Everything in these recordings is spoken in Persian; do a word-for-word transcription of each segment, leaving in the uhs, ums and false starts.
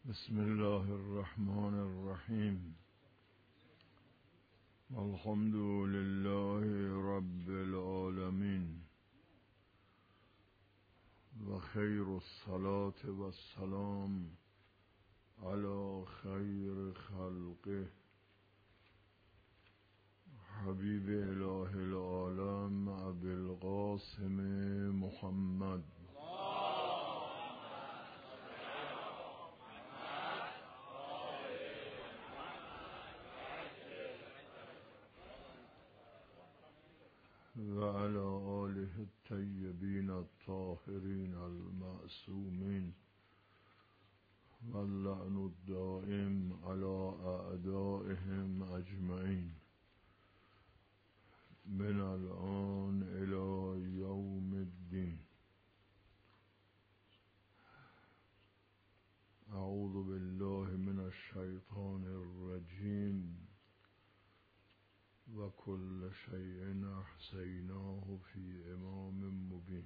بسم الله الرحمن الرحیم. الحمد لله رب العالمین و خیر الصلاة و السلام علی خیر خلقه حبیب اله العالم ابی القاسم محمد و علی آله الطیبین الطاهرین المعصومین و اللعن الدائم علی اعدائهم اجمعین من الان الی یوم الدین. اعوذ بالله من الشیطان الرجیم و کل شیء احصیناه فی امام مبین.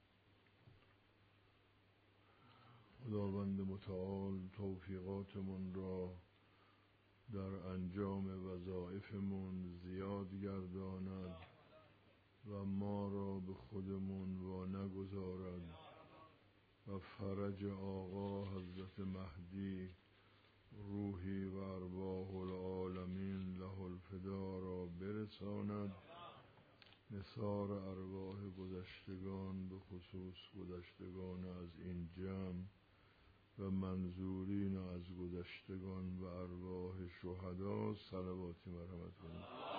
خداوند متعال توفیقاتمون را در انجام وظایفمون زیاد گرداند و ما را به خودمون وا نگذارد و فرج آقا حضرت مهدی روحی و ارواح العالمین له الفدا را برساند. نثار ارواح گذشتگان به خصوص گذشتگان از این جمع و منظورین از گذشتگان و ارواح شهدا صلواتی مرحمت کنید.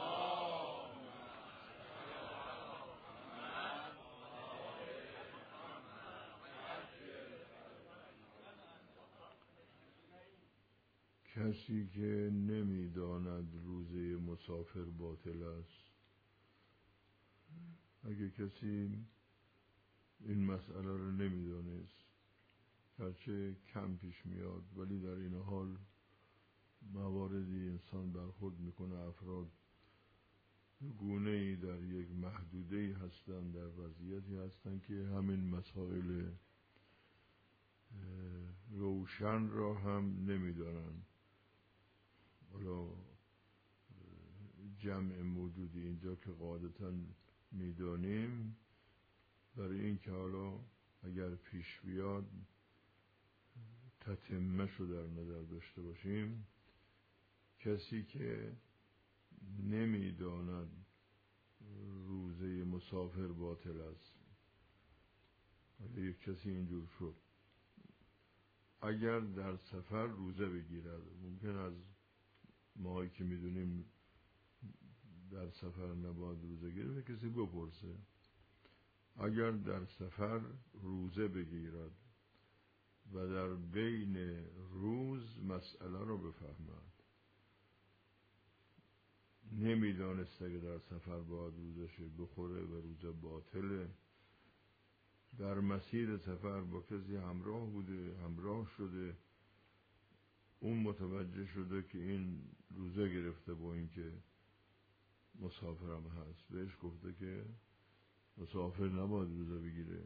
کسی که نمیداند روزه مسافر باطل است، اگه کسی این مسئله رو نمیدانست، هرچه کم پیش میاد ولی در این حال مواردی انسان برخورد میکنه، افراد گونه‌ای در یک محدوده‌ای هستند، در وضعیتی هستند که همین مسائل روشن را هم نمیدانند. حالا جمع موجودی اینجا که قاعدتاً میدانیم، برای این که حالا اگر پیش بیاد تتمه شو در نظر داشته باشیم، کسی که نمیداند روزه مسافر باطل است، اگر یک کسی اینجور شد اگر در سفر روزه بگیرد، ممکن از ماهایی که میدونیم در سفر نباید روزه گیره، کسی بپرسه اگر در سفر روزه بگیرد و در بین روز مسئله رو بفهمد، نمیدانسته که در سفر باید روزش بخوره و روزه باطله، در مسیر سفر با کسی همراه بوده، همراه شده، اون متوجه شده که این روزه گرفته، با اینکه مسافرم هست، بهش گفته که مسافر نباید روزه بگیره،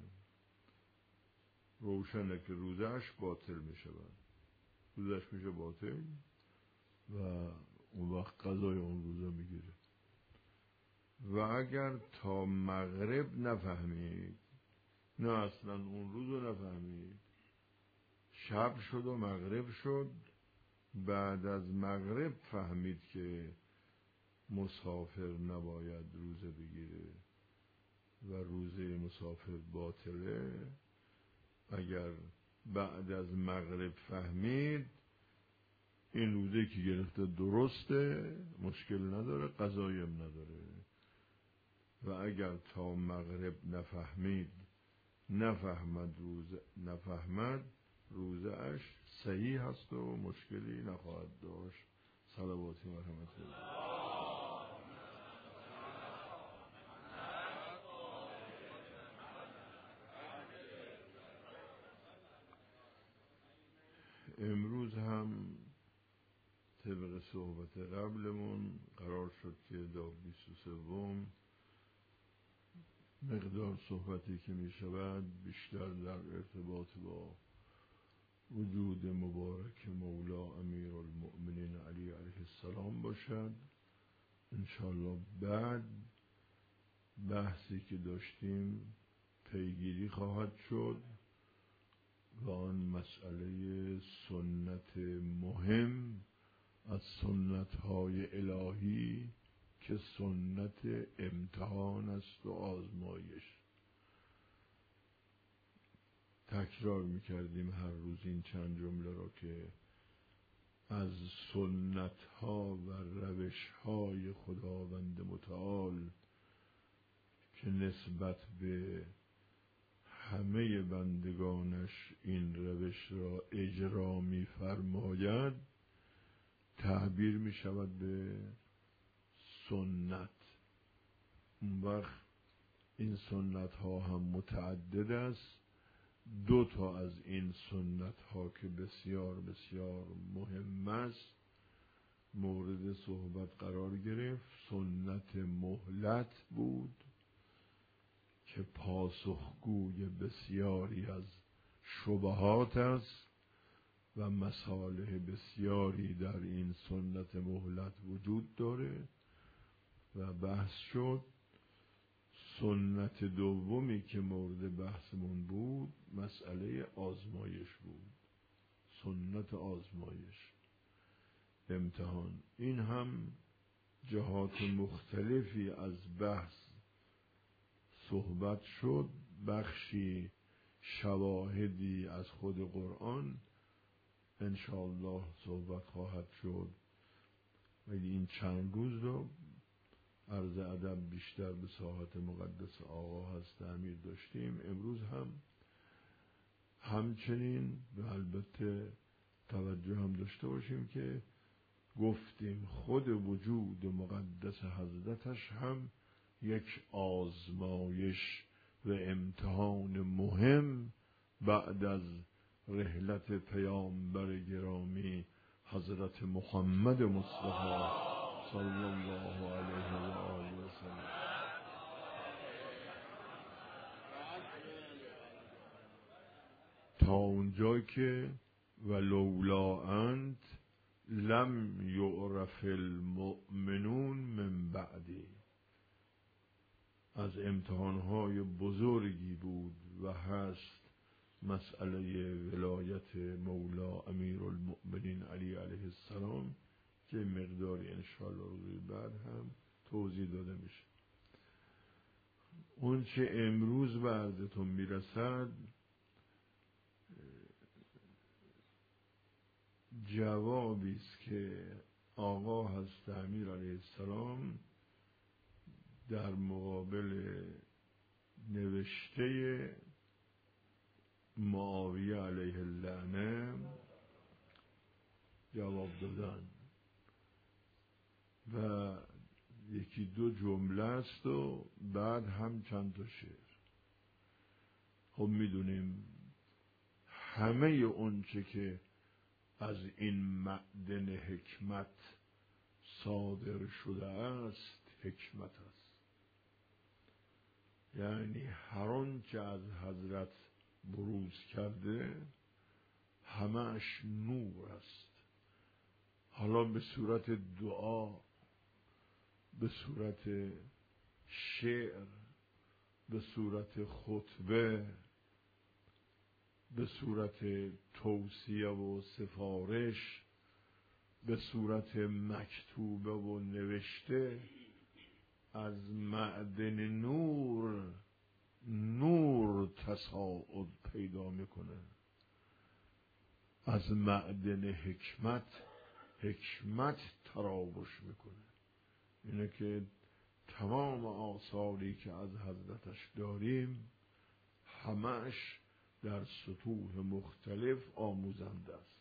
روشنه که روزهش باطل می شود، روزهش میشه باطل و اون وقت قضای اون روزه میگیره. و اگر تا مغرب نفهمید، نه اصلا اون روزو نفهمید، شب شد و مغرب شد، بعد از مغرب فهمید که مسافر نباید روزه بگیره و روزه مسافر باطله، اگر بعد از مغرب فهمید این روزه که گرفته درسته، مشکل نداره، قضایم نداره. و اگر تا مغرب نفهمید، نفهمد روزه نفهمد روزه اش صحیح هست و مشکلی نخواهد داشت. صلواتی مرحمت الله. امروز هم طبق صحبت قبلمون قرار شد که در بیست و سوم مقدار صحبتی که می شود بیشتر در ارتباط با وجود مبارک مولا امیر المؤمنین علی علیه السلام باشد. انشاءالله بعد بحثی که داشتیم پیگیری خواهد شد و آن مسئله سنت مهم از سنت های الهی که سنت امتحان است و آزمایش. تکرار میکردیم هر روز این چند جمله را که از سنت ها و روش های خداوند متعال که نسبت به همه بندگانش این روش را اجرا می فرماید تعبیر می شود به سنت. اون وقت این سنت ها هم متعدد است. دو تا از این سنت ها که بسیار بسیار مهم است مورد صحبت قرار گرفت. سنت مهلت بود که پاسخگوی بسیاری از شبهات است و مصالح بسیاری در این سنت مهلت وجود داره و بحث شد. سنت دومی که مورد بحثمون بود مسئله آزمایش بود. سنت آزمایش، امتحان. این هم جهات مختلفی از بحث صحبت شد. بخشی شواهدی از خود قرآن انشاءالله صحبت خواهد شد. ولی این چند روز رو عرض ادب بیشتر به ساحت مقدس آقا هست امیر داشتیم. امروز هم همچنین و البته توجه هم داشته باشیم که گفتیم خود وجود مقدس حضرتش هم یک آزمایش و امتحان مهم بعد از رحلت پیامبر گرامی حضرت محمد مصطفی صلی الله علیه و آله و سلم. تا اونجا که ولولا انت لم یعرف المؤمنون من بعدی، از امتحانهای بزرگی بود و هست مسئله ولایت مولا امیر المؤمنین علی علیه السلام که مقداری انشاءالله روزی بعد هم توضیح داده میشه. اون چه امروز به عرضتون میرسد جوابی است که آقا حضرت امیر علیه السلام در مقابل نوشته معاویه علیه اللعنه جواب دادن و یکی دو جمله است و بعد هم چند تا شعر. خب میدونیم همه اون چه که از این معدن حکمت صادر شده است حکمت است. یعنی هر آن چه از حضرت بروز کرده همه‌اش نور است، حالا به صورت دعا، به صورت شعر، به صورت خطبه، به صورت توصیه و سفارش، به صورت مکتوبه و نوشته. از معدن نور نور تصاعد پیدا میکنه، از معدن حکمت حکمت تراوش میکنه. اینه که تمام آثاری که از حضرتش داریم همش در سطوح مختلف آموزنده است.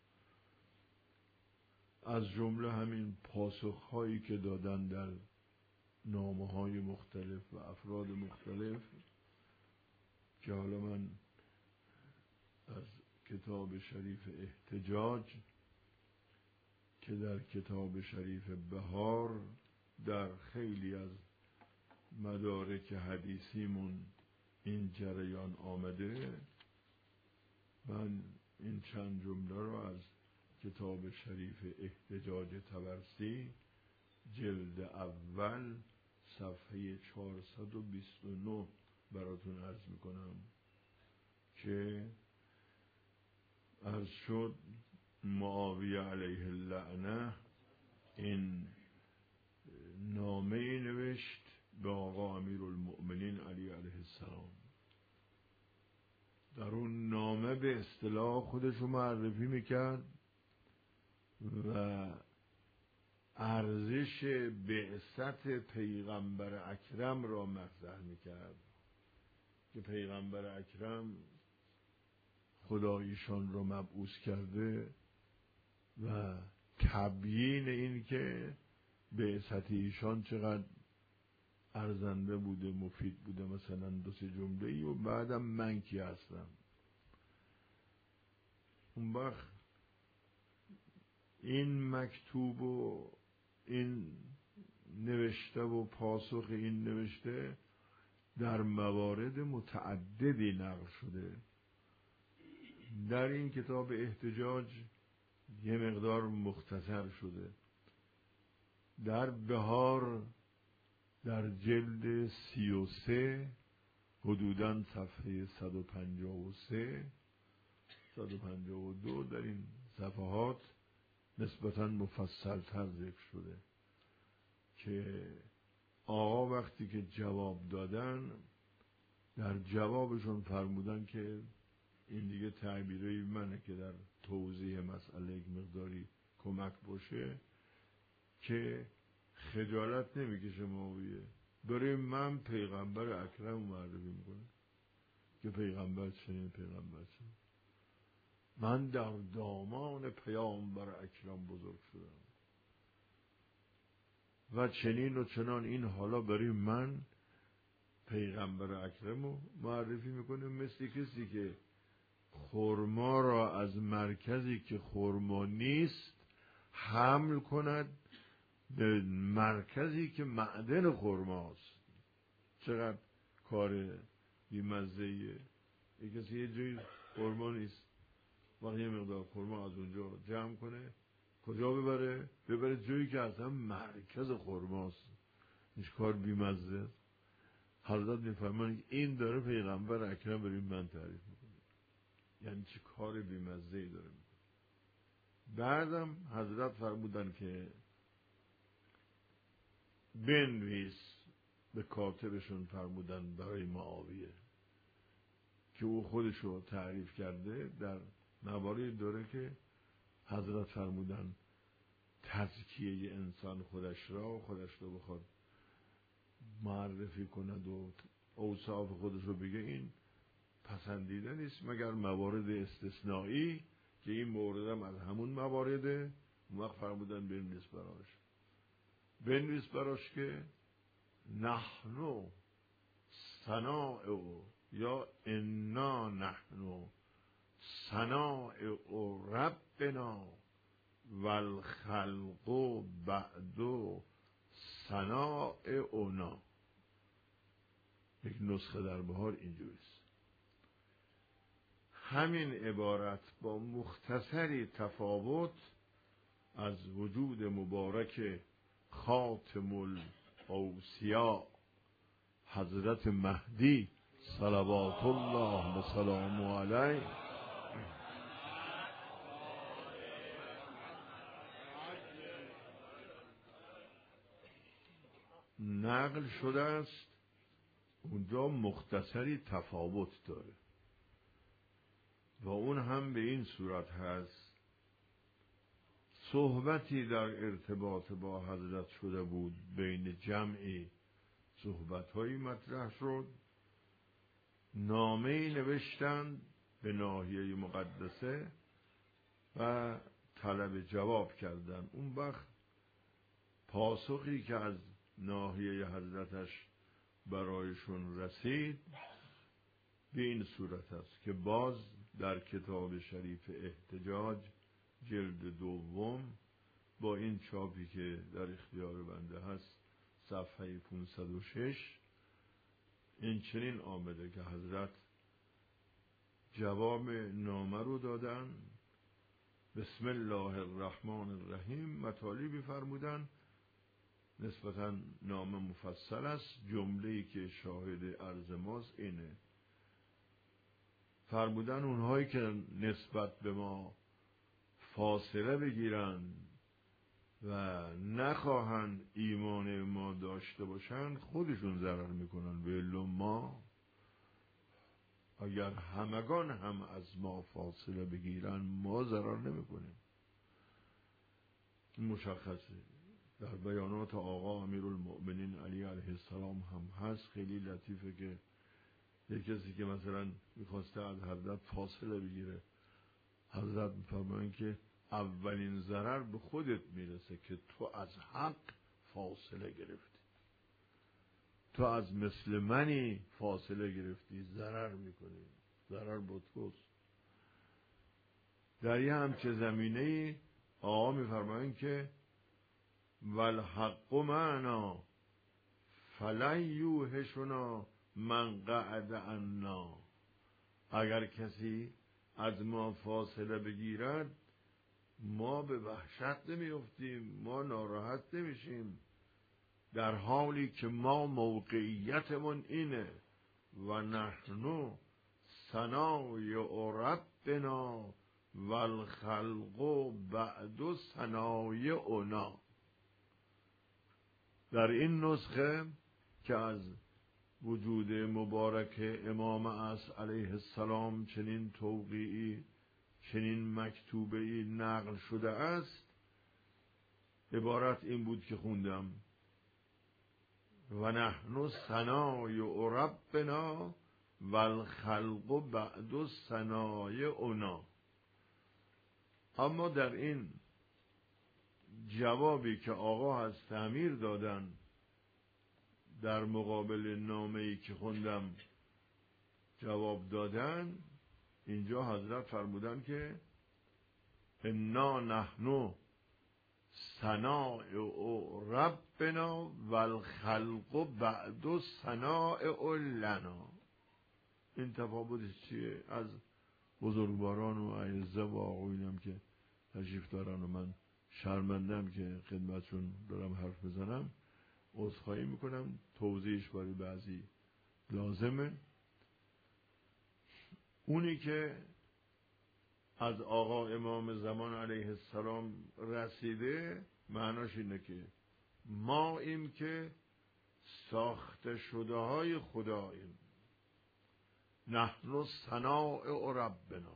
از جمله همین پاسخهایی که دادن در نامه‌های مختلف و افراد مختلف که حالا من از کتاب شریف احتجاج که در کتاب شریف بهار در خیلی از مدارک حدیثیمون این جریان آمده، من این چند جمله رو از کتاب شریف احتجاج طبرسی جلد اول صفحه چهارصد و بیست و نه براتون عرض میکنم که عرض شد معاویه علیه اللعنه این نامه نوشت به آقا امیرالمؤمنین علی علیه السلام. در اون نامه به اصطلاح خودشو معرفی میکرد و ارزش بعثت پیغمبر اکرم را مطرح میکرد که پیغمبر اکرم خدا ایشان را مبعوث کرده و تبیین این که بعثت ایشان چقدر ارزنده بوده، مفید بوده، مثلا دو سه جمله ای و بعدم من کی هستم. اون وقت این مکتوب و این نوشته و پاسخ این نوشته در موارد متعددی نقل شده. در این کتاب احتجاج یه مقدار مختصر شده. در بهار در جلد سی و سه حدوداً صفحه صد و پنجاه و سه صد و پنجاه و دو در این صفحات نسبتاً مفصل تر ذکر شده که آقا وقتی که جواب دادن در جوابشون فرمودن که این دیگه تعبیرای منه که در توضیح مسئله یک مقداری کمک باشه که خجالت نمیکشه معاویه برای من پیغمبر اکرم معرفی میکنه که پیغمبر چنین پیغمبر چنین من در دامان پیامبر اکرم بزرگ شدم و چنین و چنان. این حالا برای من پیغمبر اکرم رو معرفی میکنه مثل کسی که خرما را از مرکزی که خرما نیست حمل کند به مرکزی که معدن خرماست. چقدر کار بی‌مزه‌ایه. یک کسی یه جایی خرما نیست وقتی یه مقدار خرما از اونجا جمع کنه کجا ببره؟ ببره جایی که اصلا مرکز خرماست. هیچ کار بی‌مزه. حضرت میفرمایند این داره پیغمبر اکرم برای من تعریف میکنه، یعنی چه کار بی‌مزه‌ای داره میکنه. بعدم حضرت فرمودن که بنویس، به کاتبشون فرمودن برای معاویه که او خودشو تعریف کرده در مواردی داره که حضرت فرمودن تزکیه انسان خودش را خودش رو بخواد معرفی کند و اوصاف خودش رو بگه این پسندیده نیست مگر موارد استثنایی که این مورد هم از همون موارده. اون وقت فرمودن بنویس براش بنویس براش که نحنو صنائع یا انا نحنو صنائع ربنا والخلق بعد صنائعنا. یک نسخه در بهار اینجوریست. همین عبارت با مختصری تفاوت از وجود مبارک خاتم الاوصیاء حضرت مهدی صلوات الله و سلامه علیه نقل شده است. اونجا مختصری تفاوت داره و اون هم به این صورت هست صحبتی در ارتباط با حضرت شده بود، بین جمعی صحبت‌هایی مطرح شد، نامه‌ای نوشتند به ناحیه مقدسه و طلب جواب کردند. اون وقت پاسخی که از ناحیه حضرتش برایشون رسید به این صورت است که باز در کتاب شریف احتجاج جلد دوم با این چاپی که در اختیار بنده هست صفحه پانصد و شش این چنین آمده که حضرت جواب نامه رو دادن. بسم الله الرحمن الرحیم مطالبی فرمودن، نسبتاً نامه مفصل است. جمله‌ای که شاهد عرض ماست اینه، فرمودن اونهایی که نسبت به ما فاصله بگیرن و نخواهن ایمان ما داشته باشن خودشون ضرر میکنن. ولی ما اگر همگان هم از ما فاصله بگیرن ما ضرر نمیکنیم. مشخصه در بیانات آقا امیرالمؤمنین علی علیه السلام هم هست. خیلی لطیفه که یک کسی که مثلا میخواسته از حضرت فاصله بگیره، حضرت میفرمایند که اولین ضرر به خودت میرسه که تو از حق فاصله گرفتی، تو از مثل منی فاصله گرفتی، ضرر میکنی، ضرر با توست. در یه همچه زمینه‌ای آقا میفرمایند که والحق معنا فلن یوحشنا من قعد عنا. اگر کسی از ما فاصله بگیرد ما به وحشت نمیافتیم، ما ناراحت نمیشیم، در حالی که ما موقعیتمون اینه و نحن صنایع ربنا والخلق بعد صنایعنا. در این نسخه که از وجود مبارک امام عصر علیه السلام چنین توقیعی، چنین مکتوبه‌ای نقل شده است، عبارت این بود که خوندم: و نحن صنایع ربنا والخلق بعد صنایعنا. اما در این جوابی که آقا از تعمیر دادن در مقابل نامه‌ای که خوندم جواب دادن، اینجا حضرت فرمودن که انا نحن صنایع ربنا والخلق بعد صنایع لنا. این تفاوتش چیه؟ از بزرگواران و اعزا و آقایونم که تشریف دارن و من شرمندم که خدمتشون دارم حرف بزنم، عذرخواهی میکنم، توضیحش برای بعضی لازمه. اونی که از آقا امام زمان علیه السلام رسیده معناش اینه که ما ایم که ساخته شده های خداییم. نحن صنایع ربنا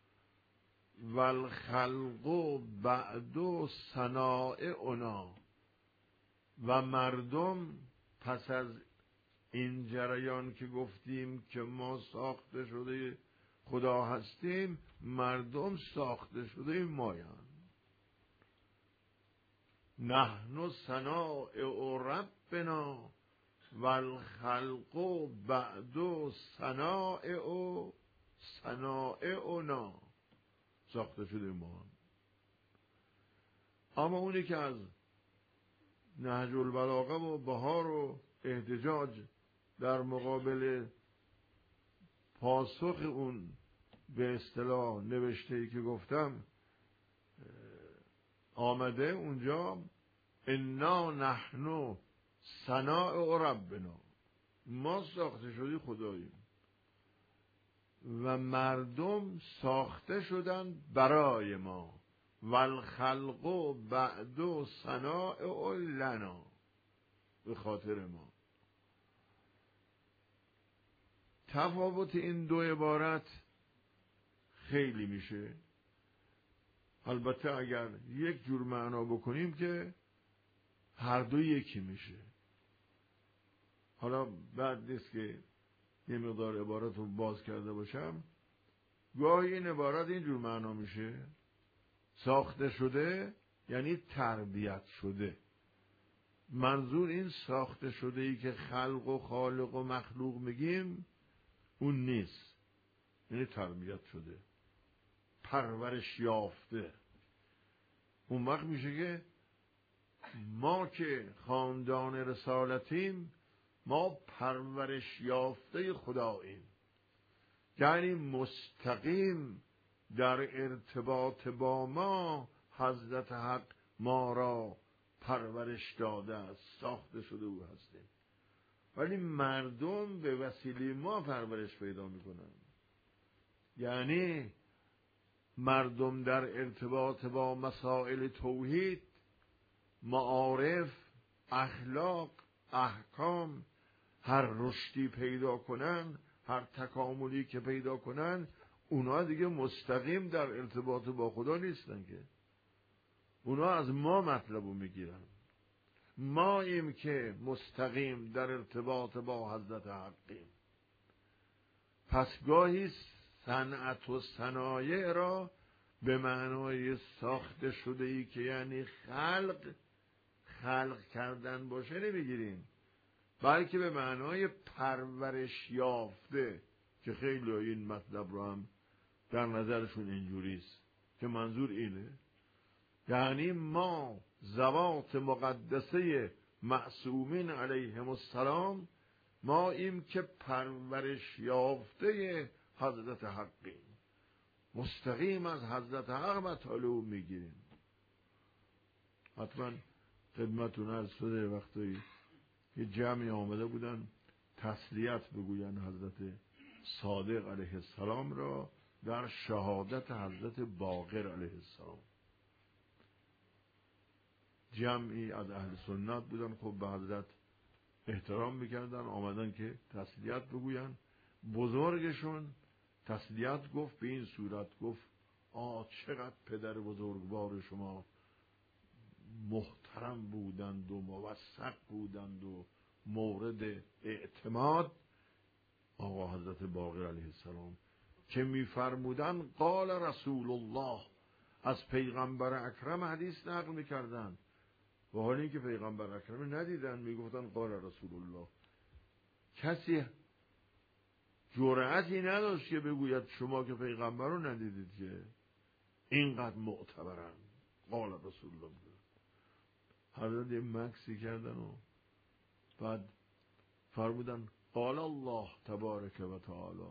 والخلق بعد صنایعنا. و مردم پس از این جریان که گفتیم که ما ساخته شده خدا هستیم، مردم ساخته شده مایند. نحن صنایع ربنا والخلق بعد صنایع صنایعنا. ساخته شده ما. اما اونی که از نهج البلاغه و بهار و احتجاج در مقابل پاسخ اون به اصطلاح نوشته‌ای که گفتم آمده، اونجا انا نحن صنایع ربنا، ما ساخته شدی خداییم و مردم ساخته شدن برای ما. والخلق بعد صنایع لنا، به خاطر ما. تفاوت این دو عبارت خیلی میشه. البته اگر یک جور معنا بکنیم که هر دو یکی میشه. حالا بعد نیست که یه مقدار عبارت رو باز کرده باشم. گاهی این عبارت اینجور معنا میشه: ساخته شده یعنی تربیت شده. منظور این ساخته شده ای که خلق و خالق و مخلوق میگیم اون نیست، یعنی تربیت شده، پرورش یافته. اون وقت میشه که ما که خاندان رسالتیم، ما پرورش یافته خداییم یعنی مستقیم در ارتباط با ما حضرت حق ما را پرورش داده است، ساخته شده او هستیم. ولی مردم به وسیله ما پرورش پیدا میکنن. یعنی مردم در ارتباط با مسائل توحید، معارف، اخلاق، احکام، هر رشدی پیدا کنن، هر تکاملی که پیدا کنن، اونا دیگه مستقیم در ارتباط با خدا نیستن که. اونا از ما مطلبو میگیرن. ما ایم که مستقیم در ارتباط با حضرت حقیم. پس گاهی صنعت و صنایع را به معنای ساخته شده ای که یعنی خلق خلق کردن باشه نمیگیریم، بلکه به معنای پرورش یافته، که خیلی این مطلب رو هم در نظرشون اینجوریست که منظور اینه. یعنی ما ذوات مقدسه معصومین علیهم السلام ما ایم که پرورش یافته حضرت حقیم، مستقیم از حضرت حق مطالب میگیریم. حتما خدمتون عرض شده وقتی یه جمعی آمده بودن تسلیت بگوین حضرت صادق علیه السلام را در شهادت حضرت باقر علیه السلام. جمعی از اهل سنت بودن، خب به حضرت احترام میکردن، آمدن که تسلیت بگوین. بزرگشون تسلیت گفت به این صورت، گفت آه چقدر پدر بزرگوار شما محترم بودند و موثق بودند و مورد اعتماد. آقا حضرت باقر علیه السلام که میفرمودن قال رسول الله، از پیغمبر اکرم حدیث نقل میکردن، و حالی که پیغمبر اکرم ندیدن میگفتن قال رسول الله. کسی جرأتی نداشت که بگوید شما که پیغمبر رو ندیدید که اینقدر معتبرن. قال رسول الله. حضرت یه مکسی کردن و بعد فرمودن قال الله تبارک و تعالی.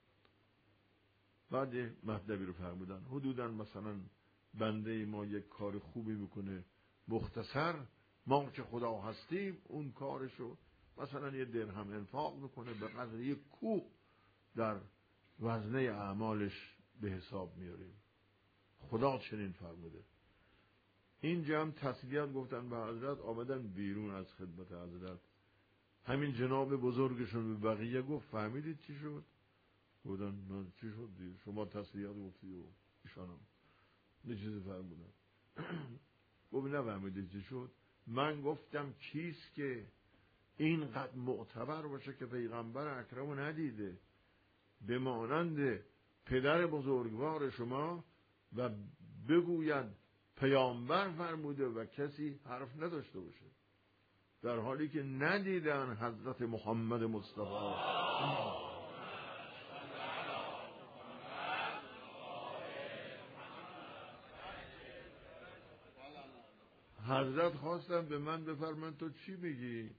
بعد یه مطلبی رو فرمودن، حدوداً مثلا بنده ما یک کار خوبی میکنه مختصر، ما که خدا هستیم اون کارشو مثلا یه درهم انفاق میکنه به قدر یک کوه در وزنه اعمالش به حساب میاریم. خدا چنین فرموده. این جمع تسلیت گفتن به حضرت، آمدن بیرون از خدمت حضرت. همین جناب بزرگشون به بقیه گفت فهمیدید چی شد؟ گفتن نه چی شد دید؟ شما تسلیت گفتی و ایشانم نه چیزی فرمودن. گفت نه فهمیدید چی شد؟ من گفتم کیست که اینقدر معتبر باشه که پیغمبر اکرمو ندیده به مانند پدر بزرگوار شما و بگوید پیامبر فرموده و کسی حرف نداشته باشه، در حالی که ندیدن حضرت محمد مصطفی. حضرت خواستم به من بفرمایند تو چی میگی؟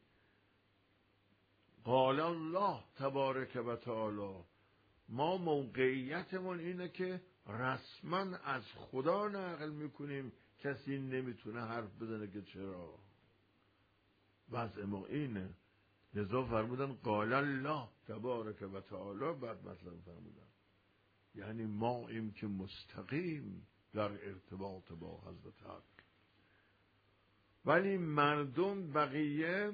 قال الله تبارک و تعالی. ما موقعیتمون اینه که رسما از خدا نقل میکنیم، کسی نمیتونه حرف بزنه که چرا. وضع ما اینه. لذا فرمودن قال الله تبارک و تعالی، بعد مثلا فرمودن یعنی ما ایم که مستقیم در ارتباط با حضرت حق. ولی مردم بقیه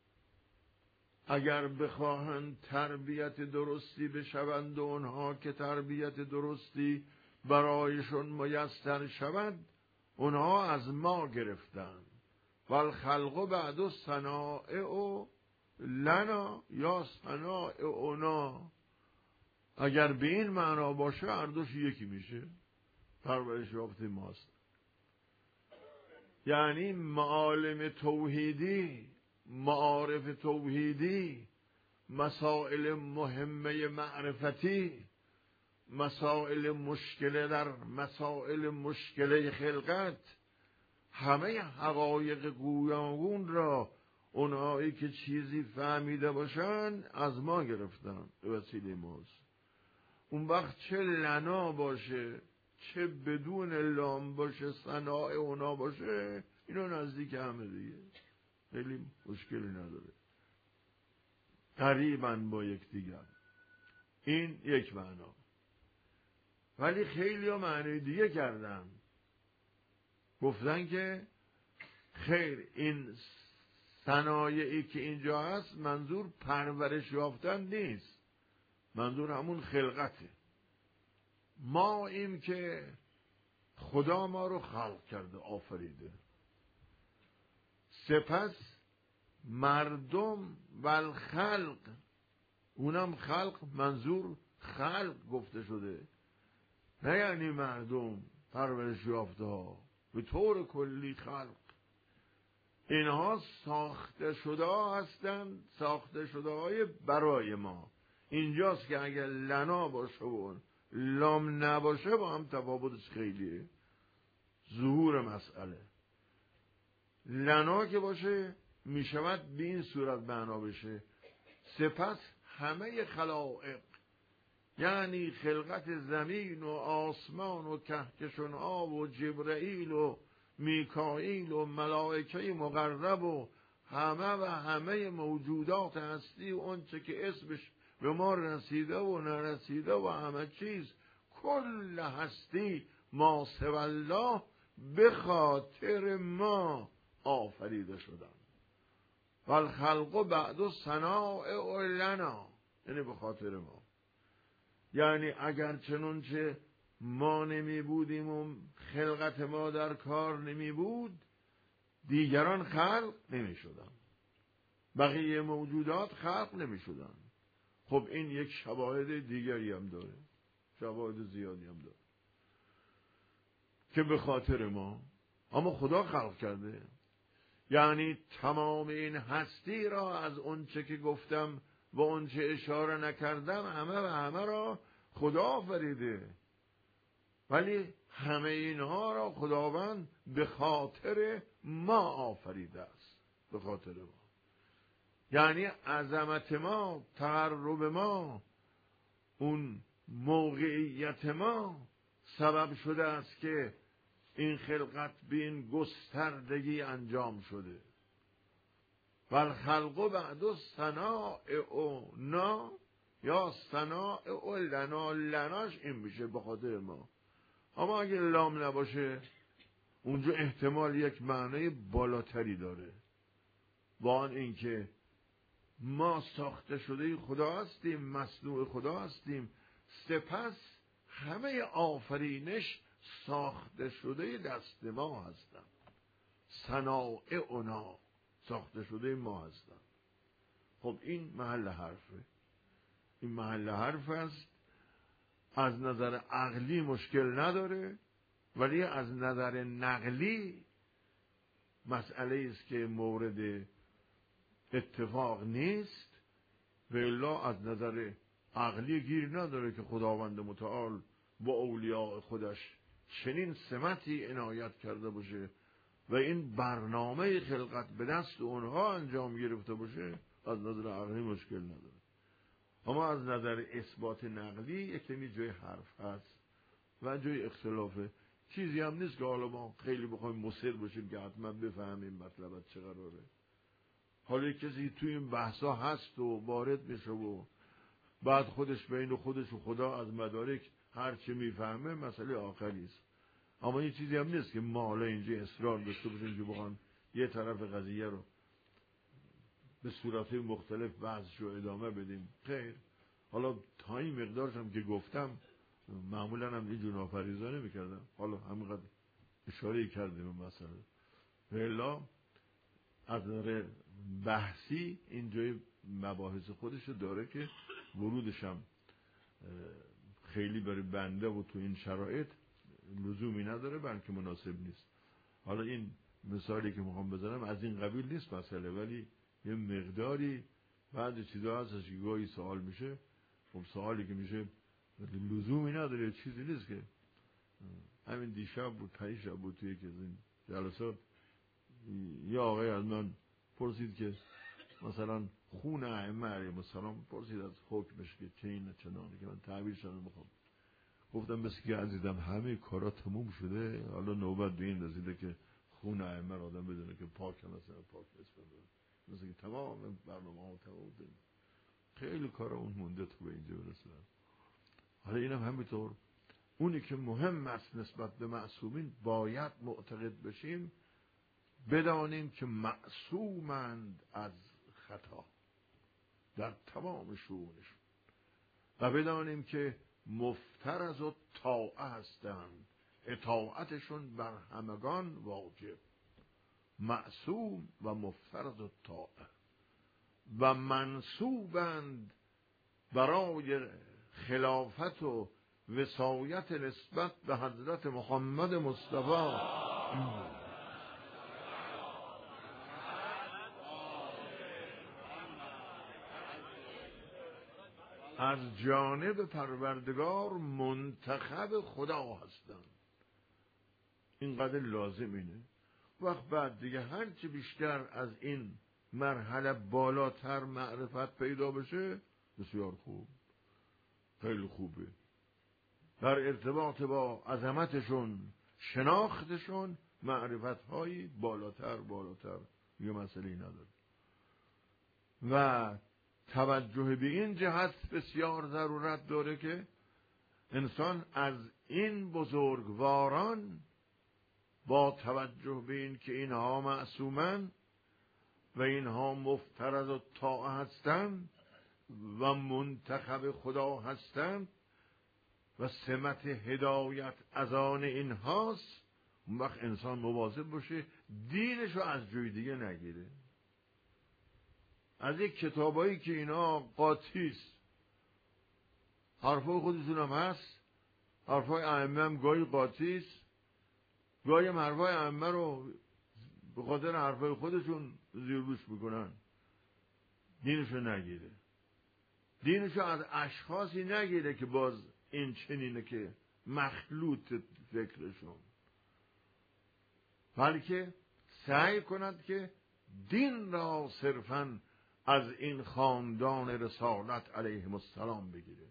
اگر بخواهند تربیت درستی بشوند و اونها که تربیت درستی برایشون میسر شود، اونها از ما گرفتن. والخلق بعد صنائع لنا یا صنائع اونا. اگر به این معنا باشه هر دوش یکی میشه، پرورش یافته ماست. یعنی معالم توحیدی، معارف توحیدی، مسائل مهمه معرفتی، مسائل مشکله در مسائل مشکله خلقت، همه حقایق گوناگون را اونهایی که چیزی فهمیده باشن از ما گرفتن، به وسیله ماست. اون وقت چه لنا باشه چه بدون لام باشه ثناء اونا باشه، اینا نزدیک همه دیگه، خیلی مشکلی نداره، قریباً با یک دیگر. این یک معنا. ولی خیلی ها معنی دیگه کردن، گفتن که خیر این صنایعی که اینجا هست منظور پرورش یافتن نیست، منظور همون خلقته. ما این که خدا ما رو خلق کرده، آفریده، سپس مردم و الخلق، اونم خلق منظور خلق گفته شده، نه یعنی مردم پرورش یافته ها، به طور کلی خلق. اینها ساخته شده هستند، ساخته شده های برای ما. اینجاست که اگر لنا باشه و لام نباشه با هم تفاوتش خیلیه. ظهور مسئله لنا که باشه میشود به این صورت معنا بشه، سپس همه خلائق، یعنی خلقت زمین و آسمان و کهکشان‌ها و جبرئیل و میکائیل و ملائکه مقرب و همه و همه موجودات هستی و اون چه که اسمش به ما رسیده و نرسیده و همه چیز، کل هستی ما سوی الله به خاطر ما آفریده شدن. والخلق بعد صناع لنا، یعنی به خاطر ما. یعنی اگر چنانچه ما نمی بودیم و خلقت ما در کار نمی بود، دیگران خلق نمی شدن، بقیه موجودات خلق نمی شدن. خب این یک شواهد دیگری هم داره، شواهد زیادی هم داره که به خاطر ما، اما خدا خلق کرده. یعنی تمام این هستی را از اون چه که گفتم و اون چه اشاره نکردم همه و همه را خدا آفریده، ولی همه اینها را خداوند به خاطر ما آفریده است، به خاطر ما. یعنی عظمت ما، تقرب ما، اون موقعیت ما سبب شده است که این خلقت به این گستردگی انجام شده. والخلق بعد صناع نا، یا صناع لنا، لناش این میشه به خاطر ما. اما اگه لام نباشه اونجا احتمال یک معنی بالاتری داره، با آن اینکه ما ساخته شده خدا هستیم، مصنوع خدا هستیم، سپس همه آفرینش ساخته شده دست ما هستند. صنایعنا ساخته شده ما هستند. خب این محل حرفه، این محل حرف است. از نظر عقلی مشکل نداره، ولی از نظر نقلی مسئله است که مورد اتفاق نیست. و الا از نظر عقلی گیر نداره که خداوند متعال با اولیاء خودش چنین سمتی عنایت کرده باشه و این برنامه خلقت به دست اونها انجام گرفته باشه. از نظر عقلی مشکل نداره، اما از نظر اثبات نقلی یک کمی جای حرف هست و جای اختلافه. چیزی هم نیست که حالا ما خیلی بخوایم مصر باشیم که حتما بفهمیم مطلبت چه قراره. حالا کسی توی این بحثا هست و وارد میشه و بعد خودش بین خودش و خدا از مدارک هر چی میفهمه مسئله آخری است. اما یه چیزی هم نیست که ما حالا اینجا اصرار داشته باشیم که بخوان یه طرف قضیه رو به صورت مختلف بحثش رو ادامه بدیم. خیر، حالا تا این مقدارش هم که گفتم معمولا هم اینجور نافریزا نمی‌کردم، حالا همینقدر اشاره کردیم به مسئله. ولی از نظر بحثی اینجای مباحث خودش رو داره که ورودش هم خیلی برای بنده و تو این شرایط لزومی نداره، بلکه مناسب نیست. حالا این مثالی که میخوام بزنم از این قبیل نیست مسئله، ولی یه مقداری بعد چیزا هستش که گاهی سوال میشه. خب سوالی که میشه لزومی نداره، چیزی نیست که. همین دیشب بود پریشب بود توی یکی از این جلسات یه آقای از من پرسید که مثلا خون ائمه علیهم السلام پرسید از حکمش که چه این چنانه که من تعبیرش رو میخوام. گفتم مثل که عزیزم همه کارا تموم شده، حالا نوبت به این رسیده که خون ائمه رو آدم بدونه که پاک مثلا پاک اسم بده، مثل که تمام برنامه‌ها تمام شده، خیلی کارا اون مونده تو به اینجا برسن. حالا اینم همینطور، اونی که مهم است نسبت به معصومین باید معتقد بشیم، بدانیم که معصومند از خطا در تمام شؤونشون و بدانیم که مفترض و طاعه هستند، اطاعتشون بر همگان واجب، معصوم و مفترض و طاعه و منصوبند برای خلافت و وصایت نسبت به حضرت محمد مصطفی از جانب پروردگار منتخب خدا هستند. اینقدر لازم اینه. وقت بعد دیگه هرچی بیشتر از این مرحله بالاتر معرفت پیدا بشه بسیار خوب، خیلی خوبه. در ارتباط با عظمتشون، شناختشون، معرفت‌هایی بالاتر بالاتر یه مسئله نداره و توجه به این جهت بسیار ضرورت داره که انسان از این بزرگواران با توجه به این که اینها معصومن و اینها مفترض و طاعه هستند و منتخب خدا هستند و سمت هدایت از آن اینهاست، اون وقت انسان مواظب باشه دینشو از جای دیگه نگیره. از یک کتابایی که اینا قاطیست، حرفای خودشون هم هست، حرفای ائمه هم گاهی قاطیست، گاهی هم حرفای ائمه رو به خاطر حرفای خودشون زیرگوش میکنن، دینشو نگیره. دینشو از اشخاصی نگیره که باز این چنینه که مخلوط فکرشون، بلکه سعی کند که دین را صرفاً از این خاندان رسالت علیهم السلام بگیره.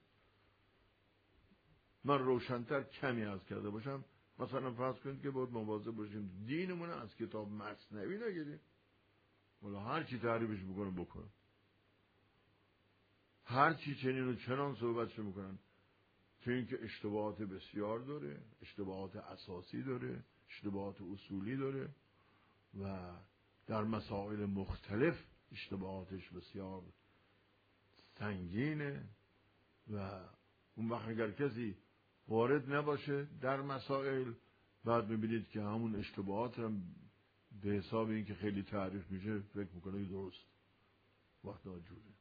من روشن‌تر کمی از کرده باشم، مثلا فرض کنید که باید مواظب باشیم دینمون از کتاب مثنوی نگیریم، ولی هر چی تعریفش بکنه بکنه، هر چی چنین و چنان صحبتش میکنن، چون اینکه اشتباهات بسیار داره، اشتباهات اساسی داره، اشتباهات اصولی داره و در مسائل مختلف اشتباهاتش بسیار سنگینه و اون وقت اگر کسی وارد نباشه در مسائل، بعد میبینید که همون اشتباهات هم به حساب این که خیلی تعریف میشه فکر میکنه درست، وقت ناجوره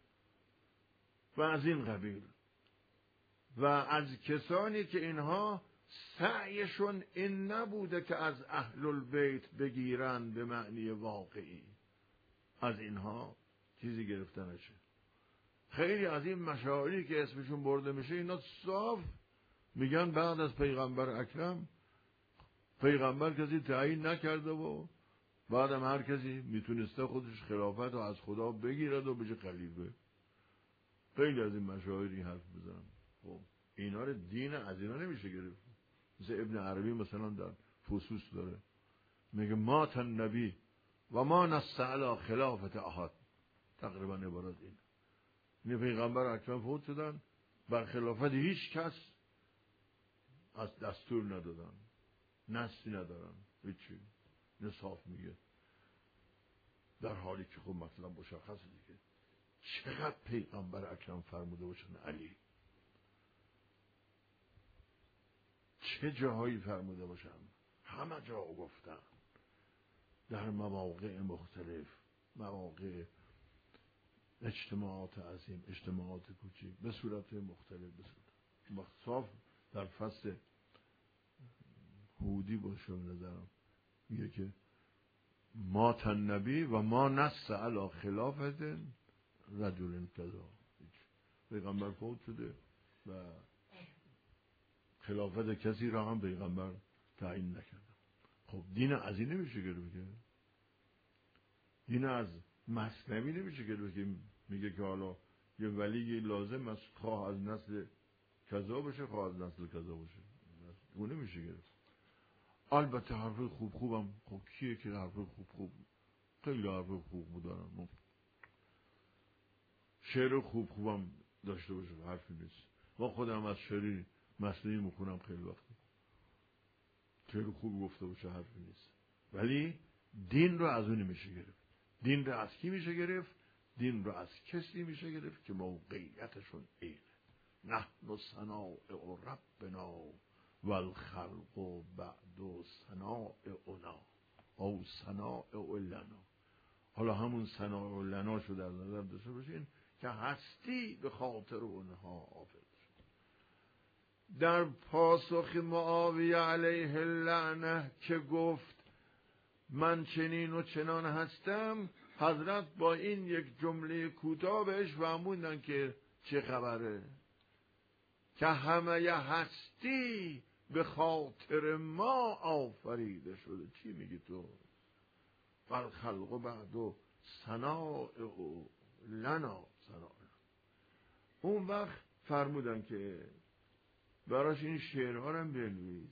و از این قبیل. و از کسانی که اینها سعیشون این نبوده که از اهل البیت بگیرن به معنی واقعی، از اینها چیزی گرفته نشه. خیلی از این مشاهیری که اسمشون برده میشه اینا صاف میگن بعد از پیغمبر اکرم پیغمبر کسی تعیین نکرده و بعدم هر کسی میتونسته خودش خلافت رو از خدا بگیرد و بشه خلیفه. خیلی از این مشاهیری حرف بزنم. خب اینا رو دین از اینا نمیشه گرفت. مثل ابن عربی مثلا در فصوص داره میگه مات النبی و ما نص علی خلافت احد، تقریبا عبارت این. این پیغمبر اکرم فوت شدن، بر خلافت هیچ کس از دستور ندادن، نصی ندارن، هیچی. نصاف میگه، در حالی که خب مطلب مشخصه دیگه. چقدر پیغمبر اکرم فرموده باشن علی، چه جاهایی فرموده باشن، همه جا گفتن در مواقع مختلف، مواقع اجتماعات عظیم، اجتماعات کوچیک، به صورت مختلف. به صورت صاف در فصل هودی باشه نظرم میگه که مات النبی و ما نص علی خلافت رجل کذا، پیغمبر فوت شده و خلافت کسی را هم پیغمبر تعیین نکرده. خب دین از این نمیشه گرفت. دین از مثنوی نمیشه که میگه که حالا یه ولی لازم است خواه از نسل کذا باشه خواه از نسل کذا باشه، اون نمیشه گرفت. البته حرف خوب خوبم، خب کیه که حرف خوب خوب خیلی حرف خوب خوب دارم، شعر خوب خوبم داشته باشه حرفی نیست. ما خودم از شعری مثنوی میخونم خیلی وقتی، شعر خوب گفته باشه حرفی نیست. ولی دین رو از اون میشه گرفت. دین رو از کی میشه گرفت؟ دین رو از کسی میشه گرفت که موقعیتشون اینه. نحن صناع ربنا والخلق بعد صناع اونا او صناع لنا. حالا همون صناع لنا شو در نظر داشته باشین که هستی به خاطر اونها آفرید شد. در پاسخ معاویه علیه اللعنه که گفت من چنین و چنان هستم، حضرت با این یک جمله کوتاه بهش فهموندن که چه خبره، که همه هستی به خاطر ما آفریده شده. چی میگی تو؟ والخلق بعد صناع لنا صناع. اون وقت فرمودن که براش این شعرها هم بنویس.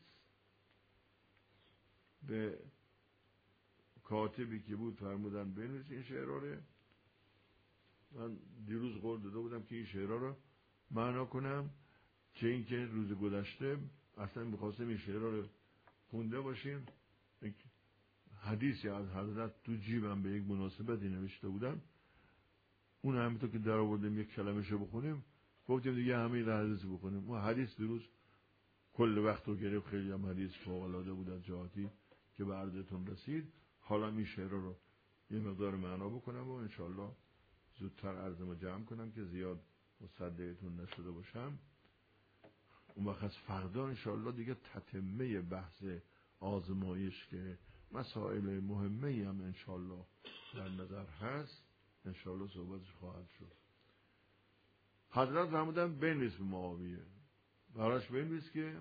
به کاتبی که بود فرمودن بنویس این شعرها رو. من دیروز قول داده بودم که این شعرها رو معنا کنم، که این که روز گذشته اصلا میخواستم این شعرها رو خونده باشیم. حدیثی از حضرت تو جیبم به یک مناسبتی نوشته بودم، اون همینطور که در آوردیم یک کلمه شو بخونیم، گفتیم دیگه همه در حدیث بخونیم. اون حدیث دیروز کل وقت رو گرفت، خیلی هم حدیث فوق‌العاده بود از جهاتی که به عرضتون رسید. حالا این شعر رو یه مقدار معنا بکنم و انشالله زودتر عرضمو جمع کنم که زیاد مصدقتون نشده باشم. اون وقت از فردا انشالله دیگه تتمه بحث آزمایش که مسائل مهمه هم انشالله در نظر هست، انشالله صحبتش خواهد شد. حضرت فرمودن بنویس به معاویه، براش بنویس که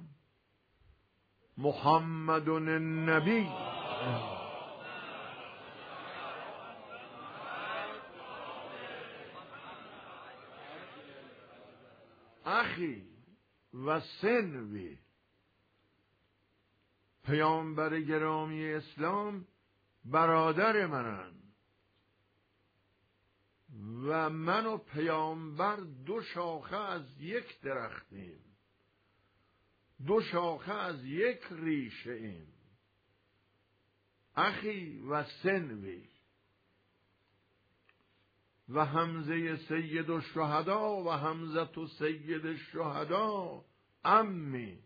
محمد النبی اخی و سنوی، پیامبر گرامی اسلام برادر منن و من و پیامبر دو شاخه از یک درختیم، دو شاخه از یک ریشه ایم. اخی و سنوی و حمزه سید الشهدا و حمزه سید الشهدا امی،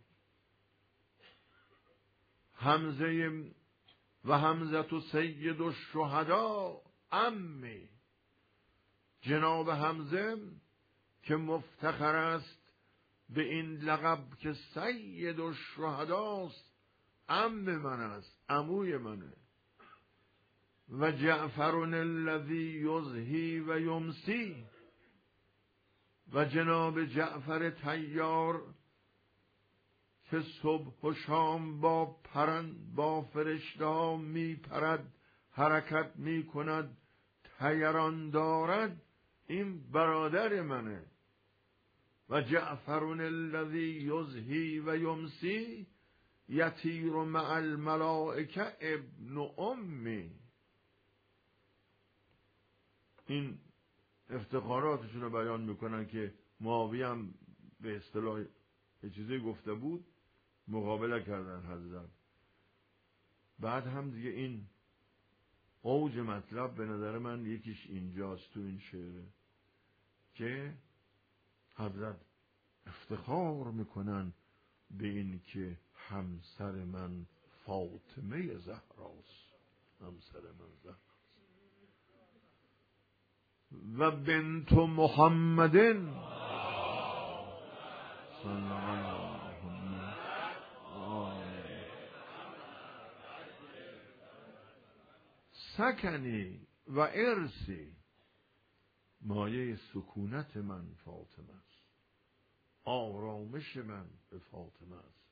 حمزه و حمزه سید الشهدا امی. جناب حمزه که مفتخر است به این لقب که سید الشهداست، عم من است، عموی منه. و جعفر الذی یضحی و یمسی، و جناب جعفر طیار که صبح و شام با پرند با فرشته ها می پرد، حرکت می کند، طیران دارد، این برادر منه. و جعفر الذی یضحی و یمسی یطیر مع الملائکه ابن امی. این افتخاراتشون رو بیان میکنن که معاویه هم به اصطلاح یه چیزی گفته بود، مقابله کردن حضرت. بعد هم دیگه این اوج مطلب به نظر من یکیش اینجاست تو این شعره که حضرت افتخار میکنن به این که همسر من فاطمه زهراست، همسر من زهراست. و بنت محمدن صلی الله علیه سکنی و ارسی، مایه سکونت من فاطمه است، آرامش من به فاطمه است.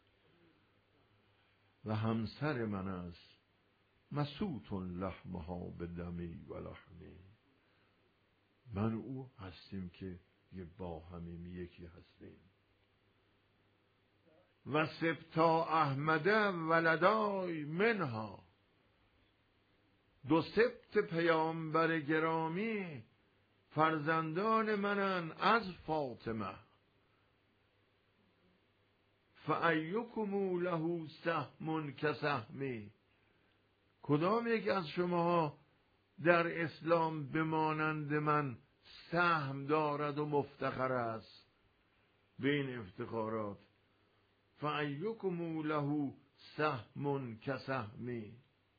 و همسر من است مسوط لحمها به دمی و لحمی، من او هستیم که یه با همیم یکی هستیم. و سبتا احمده ولدای منها، دو سبت پیامبر گرامی فرزندان منن از فاطمه. فایکم له سهم کسهمی، کدام یک از شما در اسلام بمانند من سهم دارد و مفتخر است به این افتخارات. فایکم له سهم کسهمی،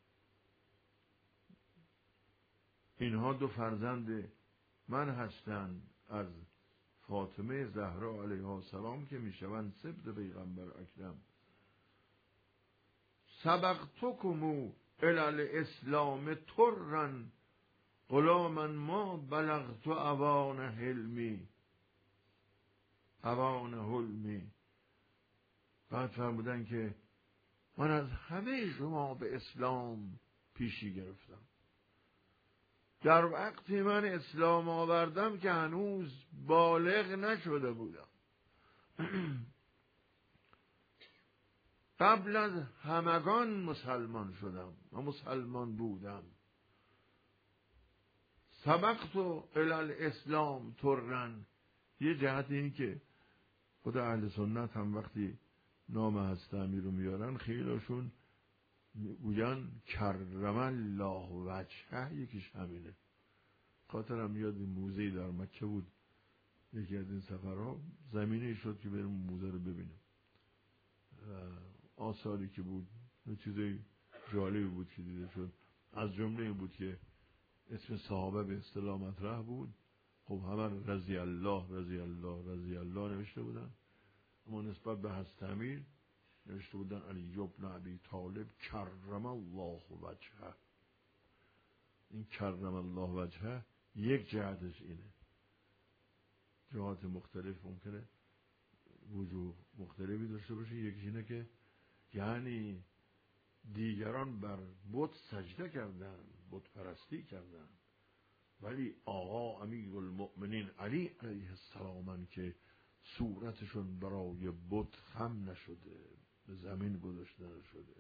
اینها دو فرزند من هستند از فاطمه زهرا علیها السلام که میشوند سبط پیغمبر اکرم. سبقتکم الی الاسلام طرا غلاما ما بلغت اوان حلمی اوان حلمی. بعد فرمودن که من از همه شما به اسلام پیشی گرفتم. در وقتی من اسلام آوردم که هنوز بالغ نشده بودم. قبل از همگان مسلمان شدم و مسلمان بودم. سبقت الی الاسلام طرا، یه جهت این که خود اهل سنت هم وقتی نام هستمی رو میارن خیلیشون میگوین کرم الله وجهه، یکیش همینه. خاطرم یاد این موزه‌ای در مکه بود، یکی از این سفرها زمینه شد که بریم موزه رو ببینیم. آثاری که بود چیزای جالبی بود که دیده شد. از جمله این بود که اسم صحابه به اصطلاح مطرح بود. خب همه رضی الله رضی الله رضی الله نوشته بودن، اما نسبت به حضرت امیر نوشته بودن علی بن ابی طالب کرم الله وجهه. این کرم الله وجهه یک جهتش اینه، جهات مختلف ممکنه وجوه مختلفی داشته باشه. یکیش اینه که یعنی دیگران بر بت سجده کردن، بت پرستی کردن، ولی آقا امیر المؤمنین علی علیه السلام که صورتشون برای بت خم نشده، به زمین گذاشته نشده،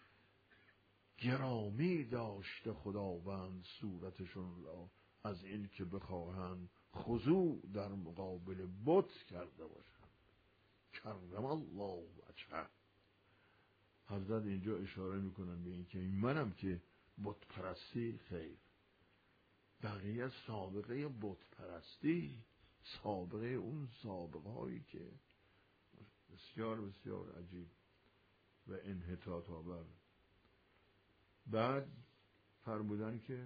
گرامی داشته خداوند صورتشون را از این که بخواهند خضوع در مقابل بت کرده باشند. کرم الله وجهه. حضرت اینجا اشاره میکنن به این که این منم که بت پرستی خیر، بقیه سابقه بت پرستی، سابقه اون سابقه هایی که بسیار بسیار عجیب و انحطاط آور. بعد فرمودن که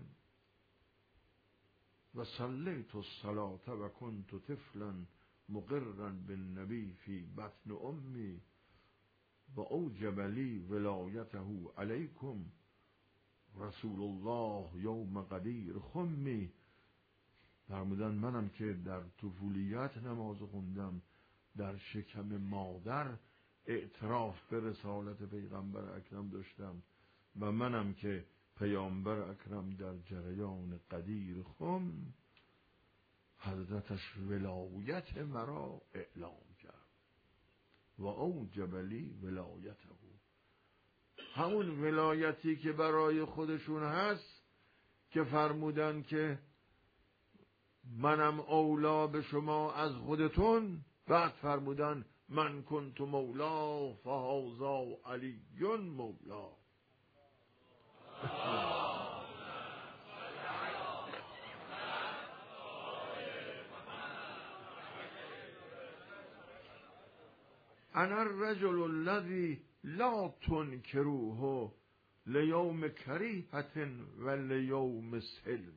و صلیت الصلاة و کنت طفلا مقرا بالنبی فی بطن امی و اوجب لی ولایته علیکم رسول الله یوم قدیر خمی. فرمودن منم که در طفولیت نماز خوندم، در شکم مادر اعتراف به رسالت پیغمبر اکرم داشتم و منم که پیامبر اکرم در جریان قدیر خم حضرتش ولایت مرا اعلام کرد. و اوجب لی ولایته، همون ولایتی که برای خودشون هست که فرمودن که منم اولا به شما از خودتون. بعد فرمودن من کنت مولا فهذا علی مولا. انا الرجل الذي لا تنکروه لیوم کریهة و لیوم سلم.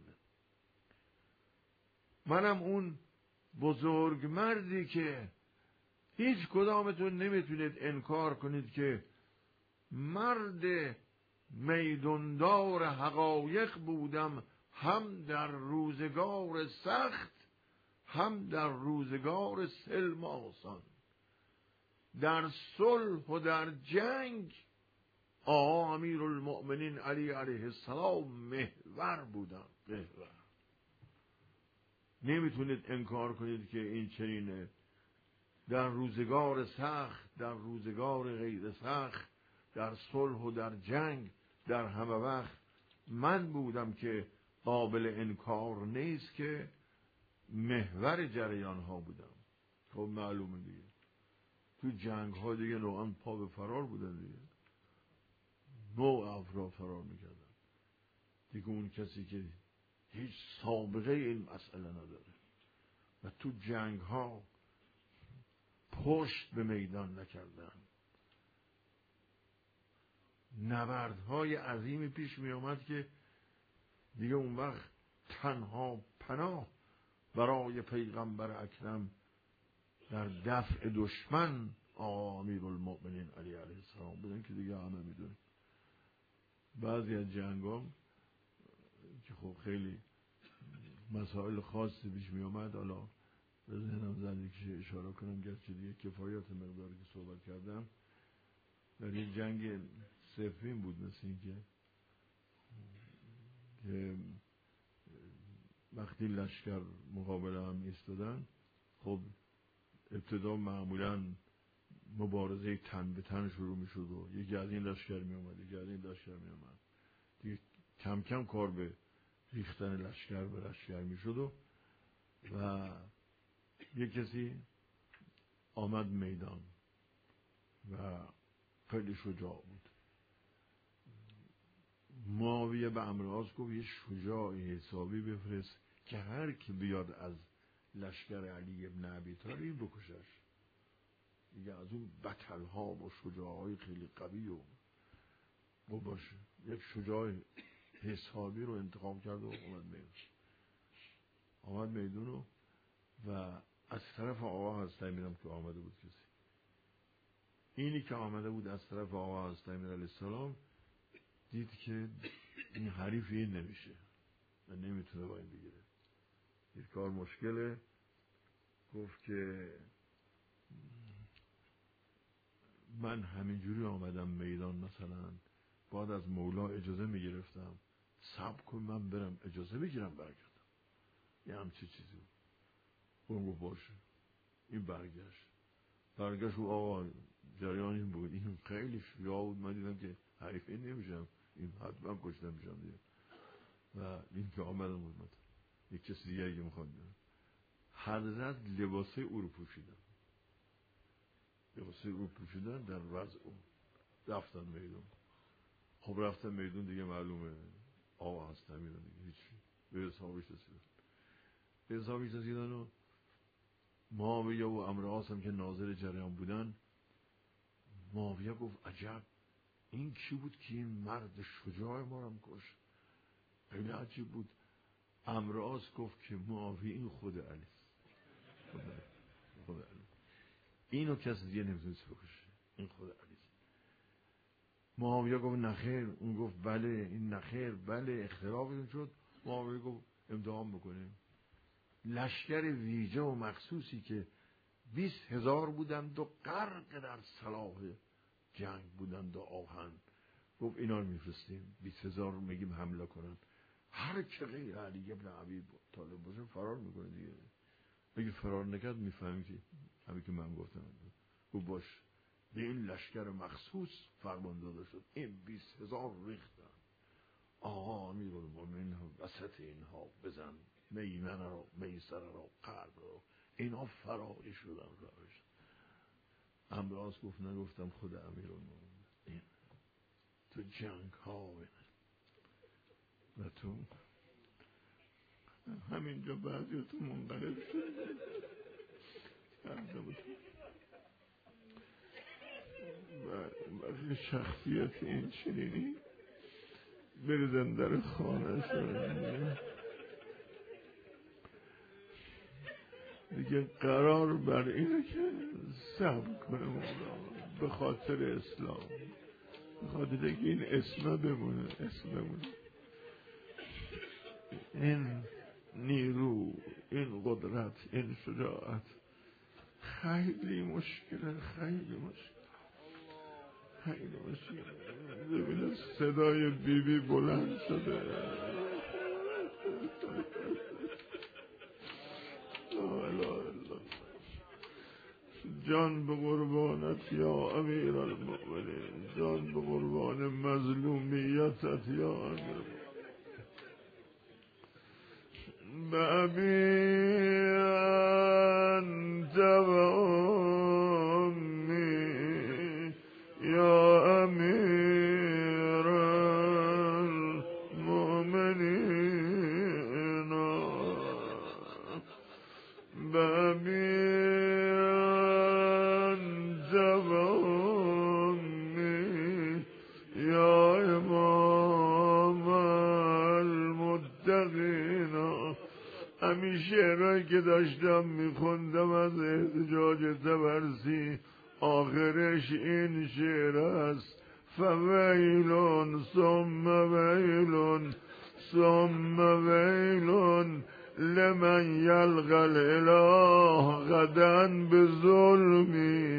منم اون بزرگ مردی که هیچ کدامتون نمیتونید انکار کنید که مرد میداندار حقایق بودم، هم در روزگار سخت هم در روزگار سلم آسان. در صلح و در جنگ آقا امیر المؤمنین علی علیه السلام محور بودن. محور نمیتونید انکار کنید که این چنینه. در روزگار سخت، در روزگار غیر سخت، در صلح و در جنگ، در همه وقت من بودم که قابل انکار نیست که محور جریان ها بودم. خب معلومه دیگه تو جنگ ها دیگه نوعا پا به فرار بودن دیگه، نوع افراد فرار میکردن دیگه. اون کسی که هیچ سابقه این مسئله نداره و تو جنگ ها پشت به میدان نکردن، نبردهای عظیمی پیش می آمد که دیگه اون وقت تنها پناه برای پیغمبر اکرم در دفع دشمن امیرالمؤمنین علی علیه السلام بودن که دیگه همه میدونن. بعضی از جنگ‌ها که خب خیلی مسائل خاصی پیش می آمد، حالا به ذهنم زنی که اشاره کنم گرچه دیگه کفایت مقداری که صحبت کردم. در این جنگ صفین بود مثل این که که وقتی لشکر مقابل هم ایستادن، خب ابتدا معمولا مبارزه تن به تن شروع می شد و یکی از این لشکر می اومد یکی از این لشکر می اومد دیگه کم کم کار به ریختن لشکر به لشکر می شد و و یک کسی آمد میدان و خیلی شجاع بود. معاویه به عمرو گفت یه شجاع حسابی بفرست که هر کی بیاد از لشکر علی ابن ابی طالب بکشش. دیگه از اون بطل ها و شجاع های خیلی قوی و و باشه. یک شجاع حسابی رو انتخاب کرد و آمد میدون آمد میدون و از طرف آقا حضرت امیرم که آمده بود کسی اینی که آمده بود از طرف آقا حضرت امیر علیه السلام دید که این حریف این نمیشه و نمیتونه با این بگیره، این کار مشکله. گفت که من همینجوری آمدم میدان، مثلا بعد از مولا اجازه میگرفتم صبر کن من برم اجازه بگیرم برگردم، یه همچی چیزی بود. اون گفت باشه. این برگشت برگشت و آقا جریان این بود، این خیلی شجاع بود، من دیدم که حریف این نمیشم، این حتما کشته میشم دیگه. و این که آمدم بود من یک کسی دیگه اگه میخواد حضرت لباسه او رو پوشیدن لباسه او رو پوشیدن در وضع اون رفتن میدون. خب رفتن میدون دیگه معلومه آقا هست نمیدن دیگه هیچی به حسابش رسیدن به حسابش رسیدن و معاویه و عمرو هم که ناظر جریان بودن. معاویه گفت عجب این کی بود که این مرد شجاع ما رو کشت، خیلی عجیب بود. عمرو گفت که معاویه این خود علی خود علی خود علی اینو کسی دیگه نمیتونست بکشه، این خود علی. معاویه گفت نخیر، اون گفت بله، این نخیر بله، اختلافشون شد. معاویه گفت امتحان بکنیم. لشکر ویژه و مخصوصی که بیست هزار بودند و غرق در صلاح جنگ بودند و آهن، گفت اینا رو میفرستیم بیست هزار رو میگیم حمله کنن، هر که غیر علی ابن ابی طالب باشه فرار میکنه دیگه. اگه فرار نکرد میفهمی که همین که من گفتم. گفت باش. به این لشکر مخصوص فرمان داده شد این بیست هزار ریختن. آقا امیرالمومنین وسط اینها بزن میمن را میسر را قرب را، اینا فراری شدن راش. امراض گفت نگفتم خود امیرالمومنین این تو جنگ ها و تو همینجا بعضی تو منقلب شد کرده بود و شخصیت این چنینی بریدن در خانه شد دیگه قرار بر اینه که صبر کنه مولا به خاطر اسلام، به خاطر که این اسم بمونه اسم بمونه. این نیرو، این قدرت، این شجاعت خیلی مشکله، خیلی مشکل خیلی مشکل. ببینه صدای بی بی بلند شده جان به قربانت یا امیر المؤمنین، جان به قربان مظلومیتت یا امیر بابی انت و امی یا امیر المؤمنین بابی انت و امی یا امام المتقین. همین شعرهایی که داشتم میخوندم از احتجاج طبرسی آخرش این شعر است: فویلون ثم ویلون ثم ویلون لمن یلقى الاله غدا بظلمی.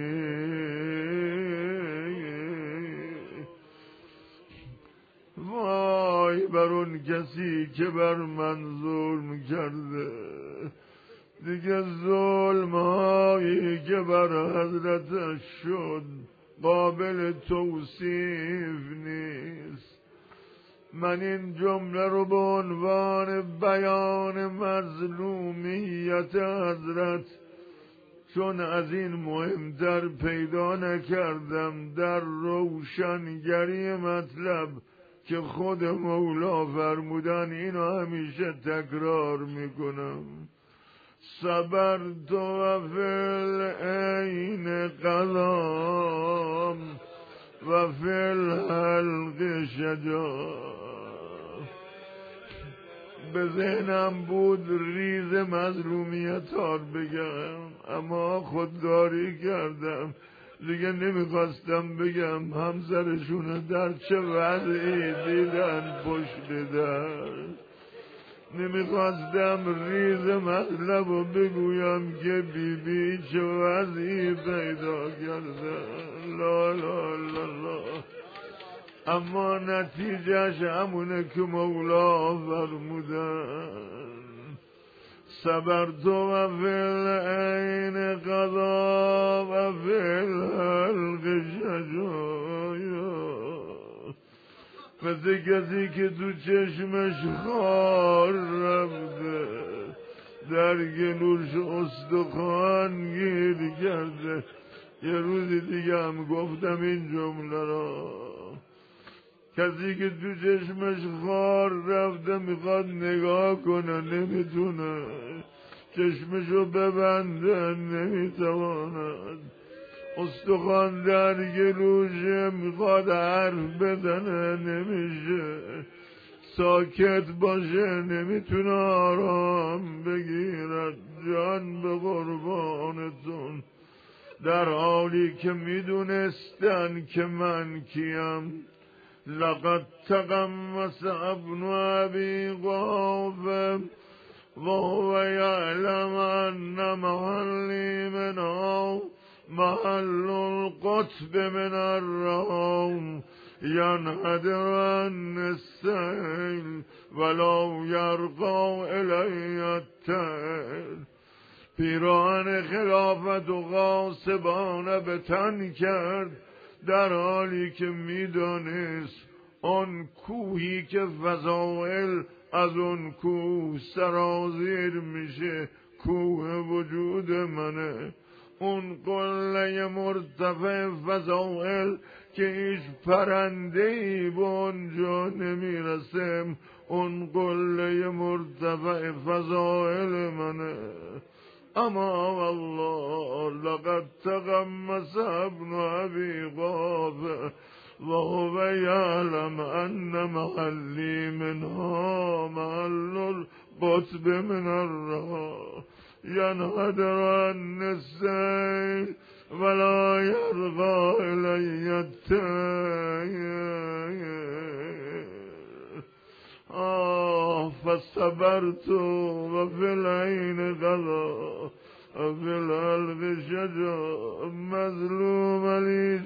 وای بر اون کسی که بر من ظلم کرده، دیگه ظلم هایی که بر حضرتش شد قابل توصیف نیست. من این جمله رو به عنوان بیان مظلومیت حضرت چون از این مهمتر پیدا نکردم در روشنگری مطلب که خود مولا فرمودن، اینو همیشه تکرار میکنم: صبرت و فی العین قضام و فی الحلق شجاع. به ذهنم بود ریز مظلومیت ها بگم، اما خودداری کردم، دیگه نمیخواستم بگم همسرشون در چه وضعی دیدن پشت در. نمیخواستم ریز مطلب رو بگویم که بی بی چه وضعی پیدا کردن. لا لا لا لا. اما نتیجهش همونه که مولا فرمودن: صبرت و فی العین قضا و فی الحلق شجاع. مثل کسی که تو چشمش خار رفته، در گلوش استخوان گیر کرده. یه روزی دیگه هم گفتم این جمله را: کسی که تو چشمش خار رفته میخواد نگاه کنه، نمیتونه، چشمشو ببنده نمیتواند، استخوان در گلوشه میخواد حرف بزنه نمیشه، ساکت باشه نمیتونه آرام بگیرد. جان به قربانتون، در حالی که میدونستن که من کیم. لقد تقمص ابن ابي قحافه وهو يعلم ان محلي منه محل القطب من الروم ينحدر عن السيل ولو يرقى الي التيل. پیراهن خلافت و غاصبانه به تن کرد، در حالی که میدانست آن کوهی که فضائل از آن کوه سرازیر میشه کوه وجود منه. اون قله مرتفع فضائل که هیچ پرنده‌ای به اونجا نمیرسه، اون قله مرتفع فضائل منه. اما والله لقد تغمس ابن ابي قحافه وهو يعلم ان محلي منها محل القطب من الرها ينحدر عن السيل ولا يرغى الي التيل. آه فصبرت وفي العين غضا وفي القلب شجاع. مظلوم علی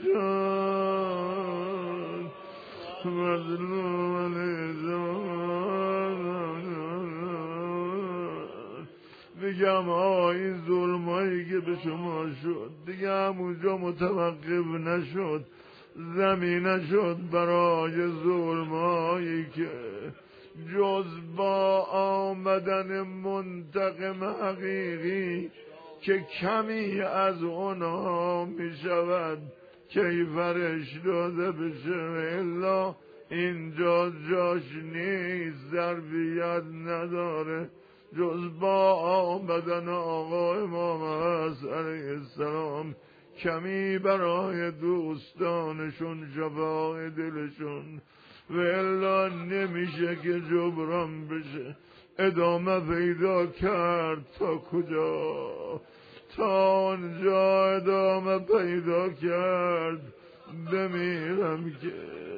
جان، مظلوم علی جان، میگم آه این ظلمایی که به شما شد دیگه همونجا متوقف نشد، زمین شد برای ظلمایی که جز با آمدن منتقم حقیقی که کمی از اونها می شود کیفرش داده بشه، الا اینجا جاش نیست، ظرفیت نداره جز با آمدن آقا امام حسن علیه السلام کمی برای دوستانشون شفای دلشون، و الا نمیشه که جبران بشه. ادامه پیدا کرد تا کجا؟ تا آنجا ادامه پیدا کرد بمیرم که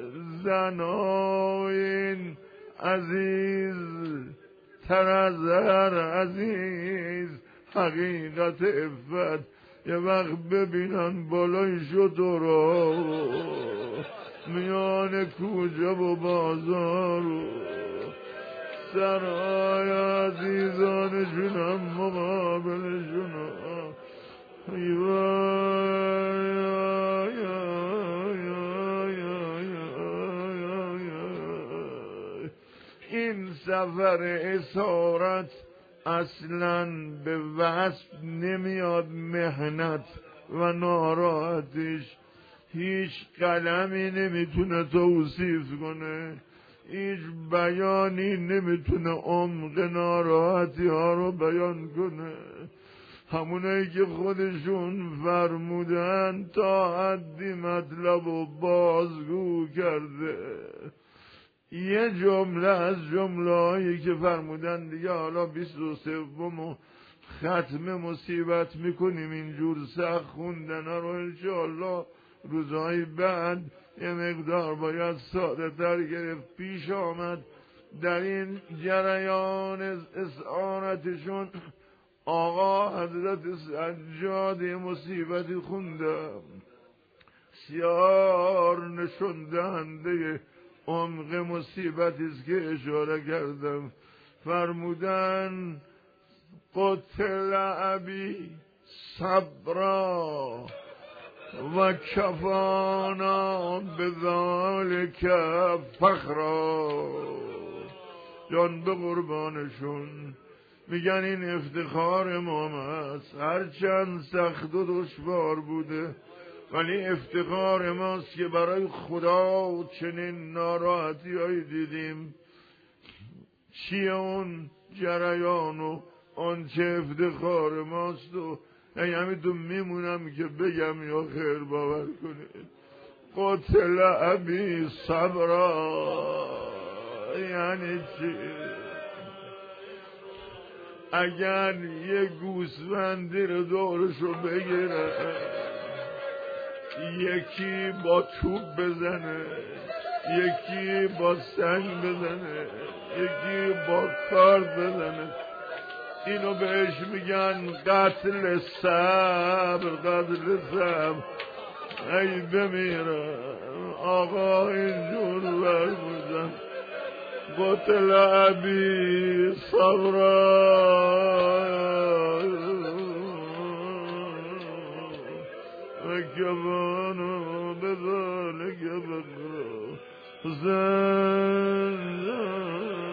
زناین عزیز تر از هر عزیز حقیقت عفت یه وقت ببینن بالای شترها میان کوچه و بازار سرهای عزیزانشون هم مقابلشون این سفر اسارت اصلاً به وصف نمیاد، مهنت و ناراحتش هیچ قلمی نمیتونه توصیف کنه، هیچ بیانی نمیتونه عمق ناراحتی ها رو بیان کنه. همونایی که خودشون فرمودن تا حدی مطلب و بازگو کرده. یه جمله از جمله هایی که فرمودن دیگه حالا بیست و سوم ختم مصیبت میکنیم، اینجور سخت خوندن ها رو انشاءالله روزهای بعد یه مقدار باید ساده تر گرفت. پیش آمد در این جریان اسعارتشون آقا حضرت سجاد مصیبتی خوندم، سیار نشون دهنده عمق مصیبتی است که اشاره کردم. فرمودن قتل ابی صبرا و کفانا بذالک فخرا. جان به قربانشون میگن این افتخار ما است، هرچند سخت و دشوار بوده ولی افتخار ماست که برای خدا چنین ناراحتی هایی دیدیم. چیه اون جریان و آن چه افتخار ماست و یعنی همینطور میمونم که بگم یا خیر باور کنید. قتل ابی صبرا یعنی چی؟ اگر یه گوسفندی رو دورشو بگیره، یکی با چوب بزنه، یکی با سنگ بزنه، یکی با کارد بزنه، اینو بهش میگن قتل صبر. قتل صبر ای بمیره آقا اینجور برموزن قتل ابی صبرا و کبانو بذالک بقرا زن